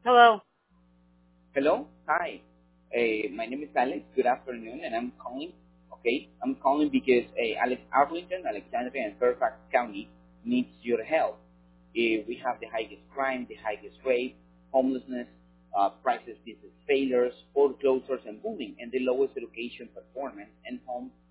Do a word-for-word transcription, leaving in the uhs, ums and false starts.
Hello. Hello. Hi. Uh, my name is Alex. Good afternoon, and I'm calling. Okay, I'm calling because uh, Alex Arlington, Alexandria, and Fairfax County needs your help. Uh, we have the highest crime, the highest rape, homelessness, uh, crisis business failures, foreclosures, and bullying, and the lowest education performance and home